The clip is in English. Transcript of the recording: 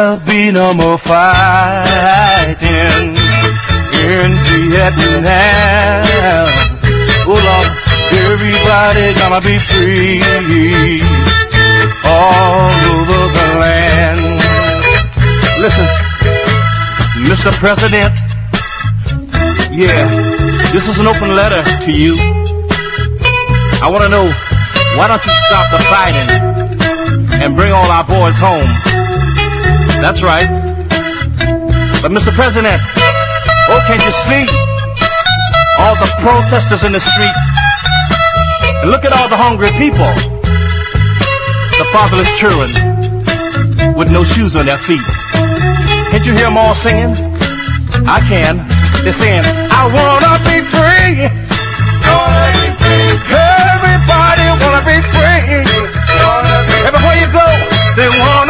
there'll be no more fighting in Vietnam. Oh Lord, everybody gonna be free all over the land. Listen, Mr. President, yeah, this is an open letter to you. I want to know, why don't you stop the fighting and bring all our boys home? That's right. But Mr. President, oh, can't you see all the protesters in the streets? And look at all the hungry people, the fatherless children with no shoes on their feet. Can't you hear them all singing? I can. They're saying, I wanna be free. Wanna be free. Everybody wanna be free. Everywhere you go, they wanna